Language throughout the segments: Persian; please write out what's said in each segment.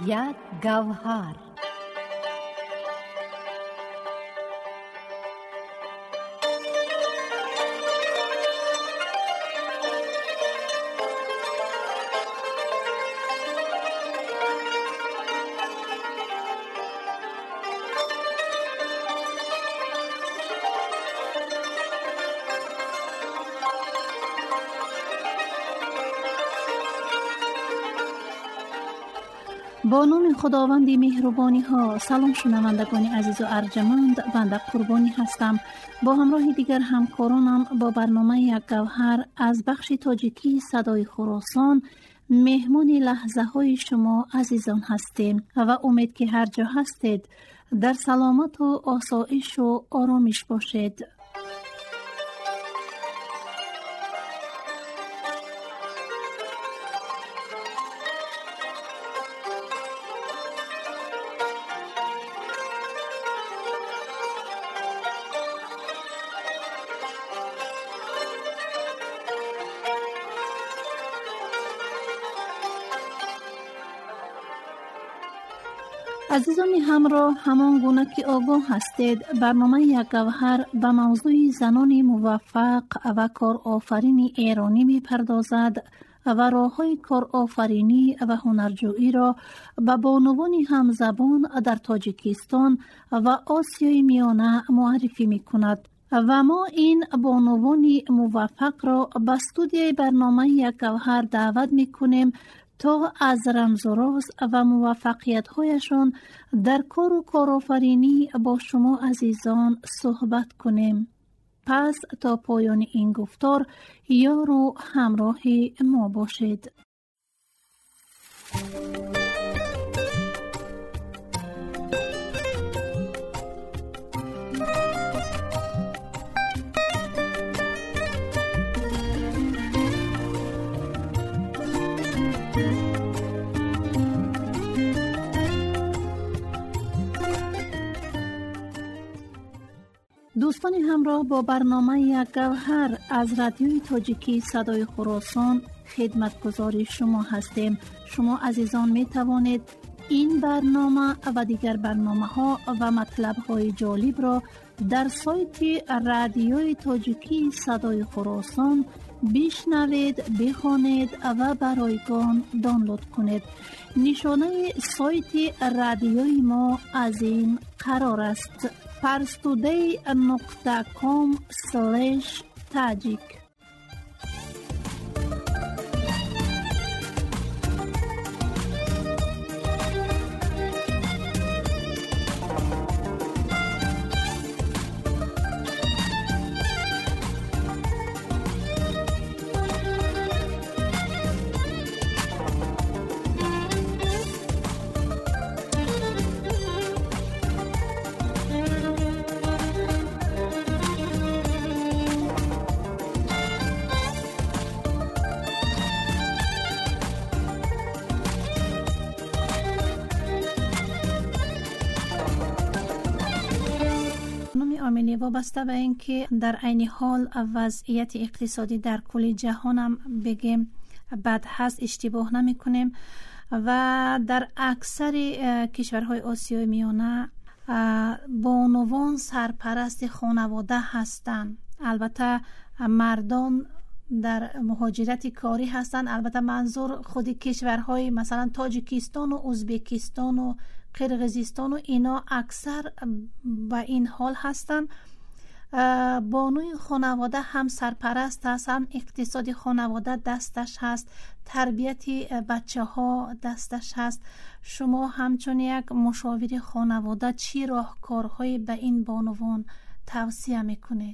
یک گوهر. با نام خداوند مهربانی ها. سلام شنوندگان عزیز و ارجمند، بنده قربانی هستم. با همراه دیگر همکارانم با برنامه یک گوهر از بخش تاجیکی صدای خراسان مهمان لحظه های شما عزیزان هستیم و امید که هر جا هستید در سلامت و آسایش و آرامش باشید. عزیزان همراه، همان گونه که آگاه هستید برنامه یک گوهر به موضوع زنان موفق و کارآفرین ایرانی می‌پردازد و راه‌های کارآفرینی و هنرجویی را به بانوان همزبان در تاجیکستان و آسیای میانه معرفی می‌کند و ما این بانوان موفق را به استودیوی برنامه یک گوهر دعوت می‌کنیم تا از رمز و راز و موفقیت‌هایشان در کار و کارآفرینی با شما عزیزان صحبت کنیم. پس تا پایان این گفتار یار و همراه ما باشید. دوستان همراه، با برنامه یک گوهر از رادیوی تاجیکی صدای خراسان خدمتگزار شما هستیم. شما عزیزان می توانید این برنامه و دیگر برنامه ها و مطلب های جالب را در سایت رادیوی تاجیکی صدای خراسان بشنوید، بخوانید و برایگان دانلود کنید. نشانه سایت رادیوی ما از این قرار است: parstoday.com/tajik. وابسته به این که در عین حال وضعیت اقتصادی در کل جهانم بگیم بد هست، اشتباه نمی کنیم و در اکثر کشورهای آسیای میانه بانوان سرپرست خانواده هستند. البته مردان در مهاجرت کاری هستند. البته منظور خود کشورهای مثلا تاجیکستان و ازبکستان و قرقیزستان و اینا اکثر با این حال هستند. بانوی خانواده هم سرپرست هست، هم اقتصاد خانواده دستش هست، تربیت بچه ها دستش هست. شما همچون یک مشاور خانواده چی راهکارهایی به این بانوان توصیه میکنید؟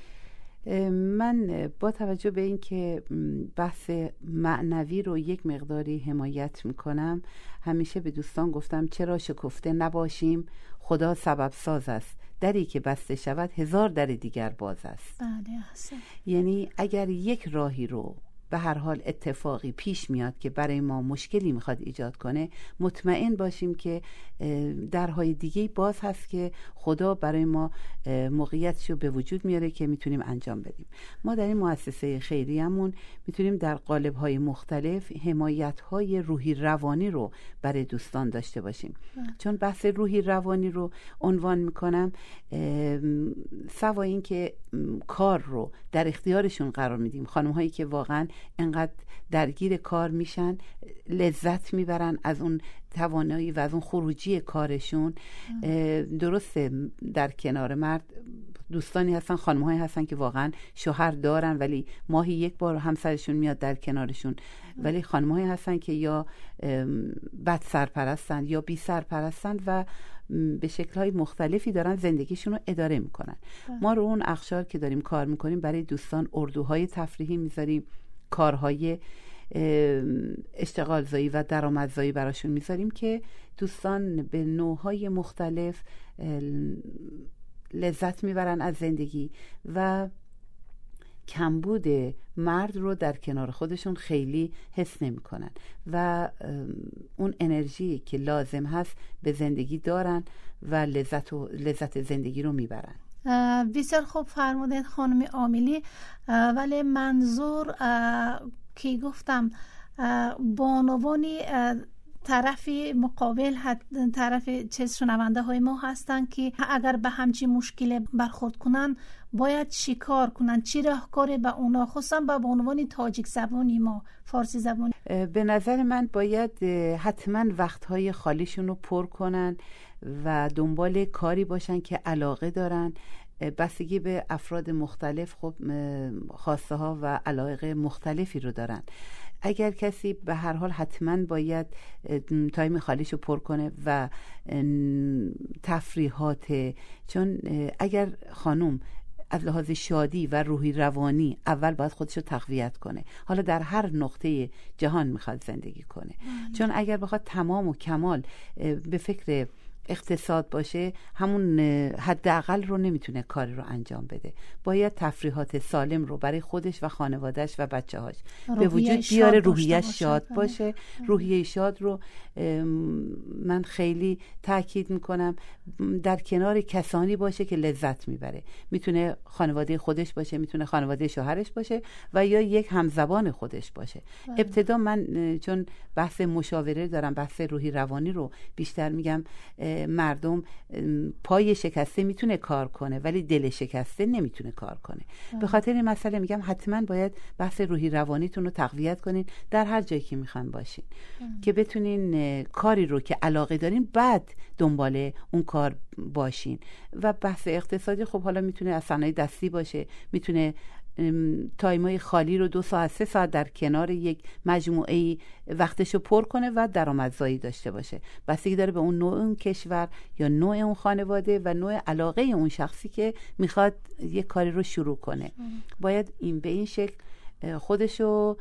من با توجه به این که بحث معنوی رو یک مقداری حمایت میکنم، همیشه به دوستان گفتم چرا شکفته نباشیم، خدا سبب ساز است، دری که بسته شود 1000 در دیگر باز است. بله، احسن. یعنی اگر یک راهی رو به هر حال اتفاقی پیش میاد که برای ما مشکلی میخواد ایجاد کنه، مطمئن باشیم که درهای دیگه باز هست که خدا برای ما موقعیتشو به وجود میاره که میتونیم انجام بدیم. ما در این مؤسسه خیریه‌مون میتونیم در قالب‌های مختلف حمایت‌های روحی روانی رو برای دوستان داشته باشیم. چون بحث روحی روانی رو عنوان میکنم، سوا این که کار رو در اختیارشون قرار میدیم، خانم‌هایی که واقعا انقدر درگیر کار میشن، لذت میبرن از اون توانایی و از اون خروجی کارشون. درسته در کنار مرد دوستانی هستن، خانم‌هایی هستن که واقعا شوهر دارن ولی ماهی یک بار همسرشون میاد در کنارشون، ولی خانم‌هایی هستن که یا بد سرپرستن یا بی سرپرستن و به شکل‌های مختلفی دارن زندگیشون رو اداره میکنن. ما رو اون اقشار که داریم کار میکنیم برای دوستان اردوهای تفریحی میذاریم، کارهای اشتغالزایی و درآمدزایی براشون میذاریم که دوستان به نوعهای مختلف لذت میبرن از زندگی و کمبود مرد رو در کنار خودشون خیلی حس نمی‌کنن و اون انرژی که لازم هست به زندگی دارن و لذت زندگی رو میبرن. بسیار خوب فرمودید خانم عاملی، ولی منظور که گفتم بانوانی طرف مقابل، طرف شنونده های ما هستن که اگر به همچین مشکل برخورد کنن باید چیکار کنن؟ چی راهکاری به اونا، خصوصا به عنوان تاجیک زبانی ما، فارسی زبانی؟ به نظر من باید حتما وقتهای خالیشون رو پر کنن و دنبال کاری باشن که علاقه دارن. بستگی به افراد مختلف خب خواسته ها و علایق مختلفی رو دارن. اگر کسی به هر حال حتما باید تایم خالیشو پر کنه و تفریحات، چون اگر خانم از لحاظ شادی و روحی روانی اول باید خودشو تقویت کنه، حالا در هر نقطه جهان میخواد زندگی کنه. چون اگر بخواد تمام و کمال به فکر اقتصاد باشه، همون حداقل رو نمیتونه کاری رو انجام بده. باید تفریحات سالم رو برای خودش و خانوادهش و بچه‌هاش به وجود بیاره، روحیه‌اش شاد باشه. روحیه شاد رو من خیلی تاکید میکنم در کنار کسانی باشه که لذت میبره. میتونه خانواده خودش باشه، میتونه خانواده شوهرش باشه و یا یک همزبان خودش باشه. ابتدا من چون بحث مشاوره دارم، بحث روحی روانی رو بیشتر میگم، مردم پای شکسته میتونه کار کنه ولی دل شکسته نمیتونه کار کنه. به خاطر این مسئله میگم حتما باید بحث روحی روانیتون رو تقویت کنین در هر جایی که میخواین باشین که بتونین کاری رو که علاقه دارین بعد دنبال اون کار باشین. و بحث اقتصادی خب حالا میتونه از صنایع دستی باشه، میتونه تایمای خالی رو 2 ساعت 3 ساعت در کنار یک مجموعه وقتشو پر کنه و درآمدزایی داشته باشه. بستگی داره به اون نوع اون کشور یا نوع اون خانواده و نوع علاقه اون شخصی که میخواد یک کاری رو شروع کنه. باید این به این شکل خودشو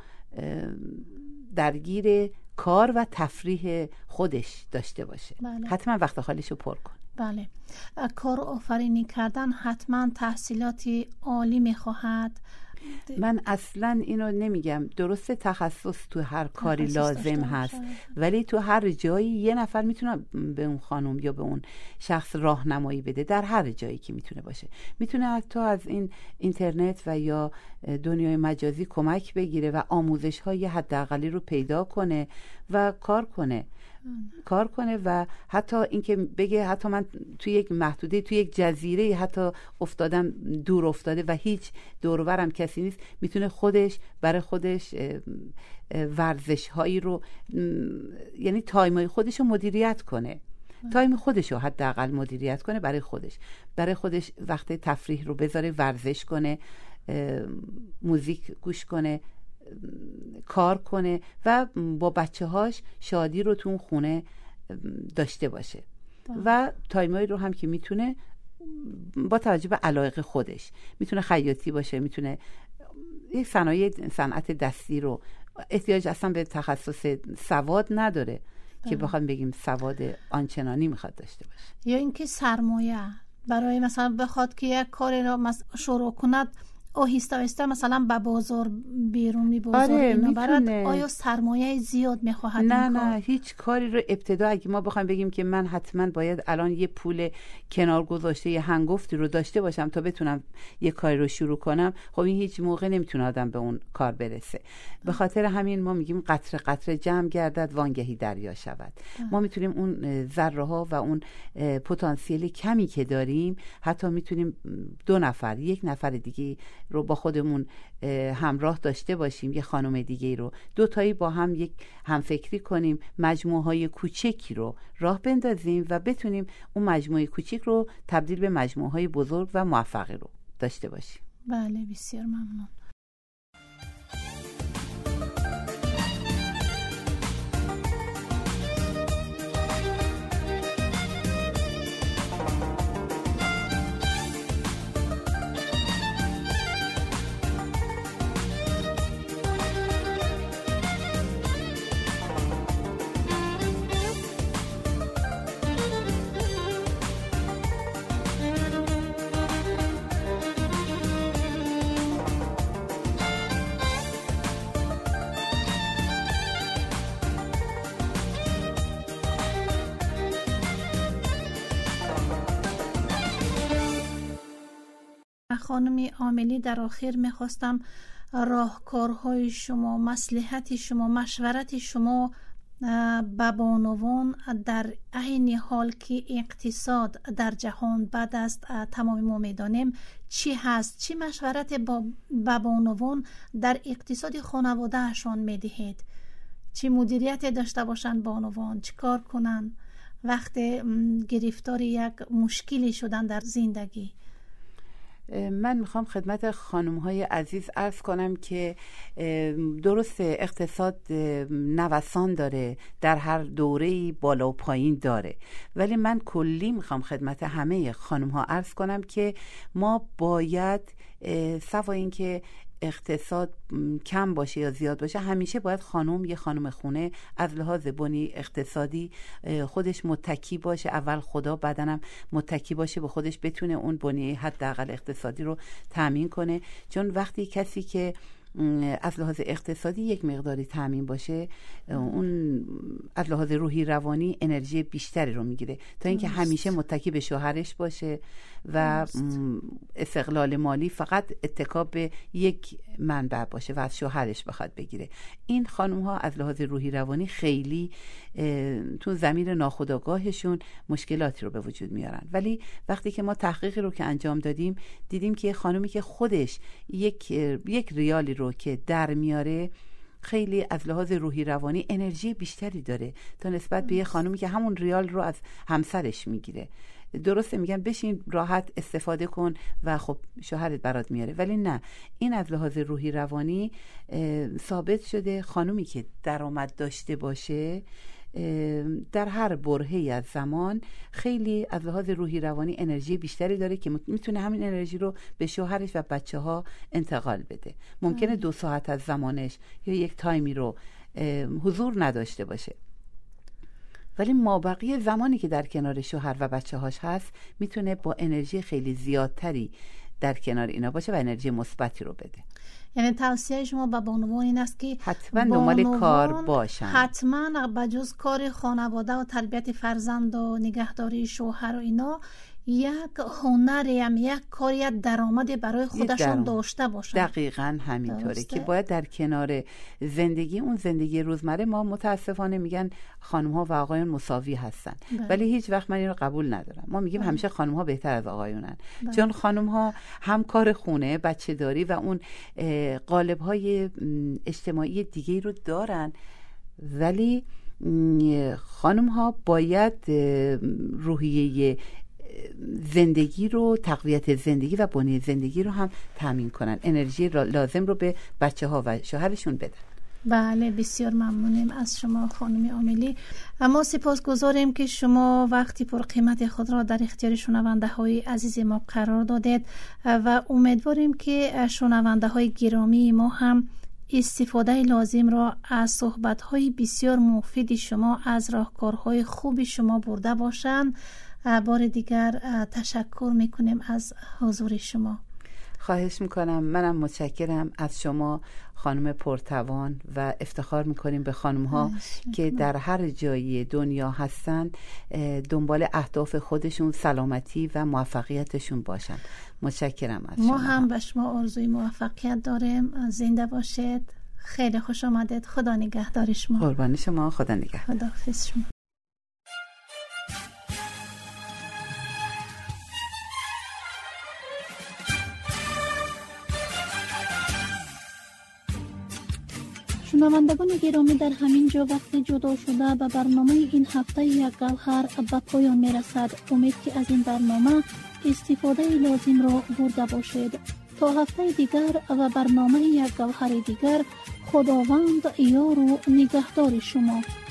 درگیر کار و تفریح خودش داشته باشه. حتما وقت خالیشو پر کن. بله، کار آفرینی کردن حتما تحصیلاتی عالی میخواهد. من اصلا اینو نمیگم، درسته تخصص تو هر کاری لازم هست ولی تو هر جایی یه نفر میتونه به اون خانم یا به اون شخص راهنمایی بده. در هر جایی که میتونه باشه، میتونه حتی از این اینترنت و یا دنیای مجازی کمک بگیره و آموزش های حداقلی رو پیدا کنه و کار کنه و حتی اینکه بگه حتی من توی یک محدوده، توی یک جزیره حتی افتادم، دور افتاده و هیچ دور و برم کسی نیست، میتونه برای خودش ورزش هایی رو، یعنی تایمای خودش رو مدیریت کنه، تایم خودش رو حداقل مدیریت کنه برای خودش وقت تفریح رو بذاره، ورزش کنه، موزیک گوش کنه، کار کنه و با بچه‌هاش شادی رو تو اون خونه داشته باشه و تایمایی رو هم که میتونه با توجه به علایق خودش، میتونه خیاطی باشه، میتونه یک صنعت دستی رو، احتیاج اصلا به تخصص سواد نداره که بخوام بگیم سواد آنچنانی میخواد داشته باشه. یا اینکه سرمایه برای مثلا بخواد که یک کاری رو شروع کند، آهسته آهسته مثلا به بازار بیرون بازار آره، اینا برات میتونه. آیا سرمایه زیاد میخواهد نه این کار؟ نه، هیچ کاری رو ابتدا اگه ما بخوایم بگیم که من حتما باید الان یه پول کنار گذاشته یه هنگفتی رو داشته باشم تا بتونم یه کاری رو شروع کنم، خب این هیچ موقع نمیتونه آدم به اون کار برسه. به خاطر همین ما میگیم قطره قطره جمع گردد وانگهی دریا شود. ما میتونیم اون ذره ها و اون پتانسیل کمی که داریم حتی میتونیم 2 نفر، 1 نفر دیگه رو با خودمون همراه داشته باشیم، یه خانم دیگه رو 2 تایی با هم یک همفکری کنیم، مجموعه های کوچکی رو راه بندازیم و بتونیم اون مجموعه کوچک رو تبدیل به مجموعه های بزرگ و موفقی رو داشته باشیم. بله، بسیار ممنون. خانم عاملی، در آخر میخواستم راهکارهای شما، مصلحت شما، مشورت شما به بانوان در عین حال که اقتصاد در جهان بد است، تمام ما میدانیم، چی هست؟ چی مشورت به بانوان در اقتصاد خانوادهشان میدهید؟ چی مدیریت داشته باشند بانوان؟ چی کار کنند وقت گرفتار یک مشکلی شدن در زندگی؟ من میخوام خدمت خانم‌های عزیز عرض کنم که درست اقتصاد نوسان داره، در هر دوره‌ای بالا و پایین داره، ولی من کلی میخوام خدمت همه خانم‌ها عرض کنم که ما باید سوا این که اقتصاد کم باشه یا زیاد باشه، همیشه باید یه خانم خونه از لحاظ بنی اقتصادی خودش متکی باشه، اول خدا بعدنم متکی باشه به خودش، بتونه اون بنی حداقل اقتصادی رو تامین کنه. چون وقتی کسی که از لحاظ اقتصادی یک مقداری تامین باشه، اون از لحاظ روحی روانی انرژی بیشتری رو میگیره تا اینکه همیشه متکی به شوهرش باشه و استقلال مالی فقط اتکا به یک منبع باشه و از شوهرش بخواد بگیره. این خانم ها از لحاظ روحی روانی خیلی تو ضمیر ناخودآگاهشون مشکلاتی رو به وجود میارن. ولی وقتی که ما تحقیقی رو که انجام دادیم، دیدیم که خانمی که خودش یک ریالی رو که در میاره، خیلی از لحاظ روحی روانی انرژی بیشتری داره تا نسبت به یه خانمی که همون ریال رو از همسرش میگیره. درسته میگن بشین راحت استفاده کن و خب شوهرت برات میاره، ولی نه، این از لحاظ روحی روانی ثابت شده خانمی که درآمد داشته باشه در هر برهه‌ای از زمان خیلی از لحاظ روحی روانی انرژی بیشتری داره که میتونه همین انرژی رو به شوهرش و بچه‌ها انتقال بده. ممکنه 2 ساعت از زمانش یا یک تایمی رو حضور نداشته باشه، ولی مابقی زمانی که در کنار شوهر و بچه‌هاش هست میتونه با انرژی خیلی زیادتری در کنار اینا باشه و انرژی مثبتی رو بده. یعنی توصیه شما به بانوان این است که حتما دنبال کار باشن، حتما بجز کار خانواده و تربیت فرزند و نگهداری شوهر و اینا، یک هنری هم، یک کاری درآمد برای خودشون داشته باشن. دقیقاً همینطوره که باید در کنار زندگی، اون زندگی روزمره، ما متاسفانه میگن خانم ها و آقایون مساوی هستن، ولی هیچ وقت من این رو قبول ندارم. ما میگیم همیشه خانم ها بهتر از آقایونن، چون خانم ها هم کار خونه، بچه داری و اون قالب های اجتماعی دیگه رو دارن، ولی خانم ها باید روحیه زندگی رو، تقویت زندگی و بنیه زندگی رو هم تامین کنن، انرژی لازم رو به بچه ها و شوهرشون بدن. بله، بسیار ممنونیم از شما خانم عاملی. اما سپاسگزاریم که شما وقتی پر قیمت خود را در اختیار شنونده های عزیز ما قرار دادید و امیدواریم که شنونده های گرامی ما هم استفاده لازم را از صحبت های بسیار مفید شما، از راهکارهای خوب شما برده باشند. بار دیگر تشکر میکنیم از حضور شما. خواهش میکنم. منم متشکرم از شما خانم پرتوان و افتخار میکنیم به خانم ها که در هر جایی دنیا هستن دنبال اهداف خودشون، سلامتی و موفقیتشون باشن. متشکرم از شما. ما هم به شما آرزوی موفقیت داریم. زنده باشید. خیلی خوش آمدید. خدا نگهدار شما. قربان شما. خدا نگهدار. خداحافظ شما. شنوندگان گرامی، در همین جا وقت جدا شده به برنامه این هفته یک گوهر به پایان می رسد. امید که از این برنامه استفاده لازم را برده باشید. تا هفته دیگر و برنامه یک گوهر دیگر، خداوند یار و نگهدار شما.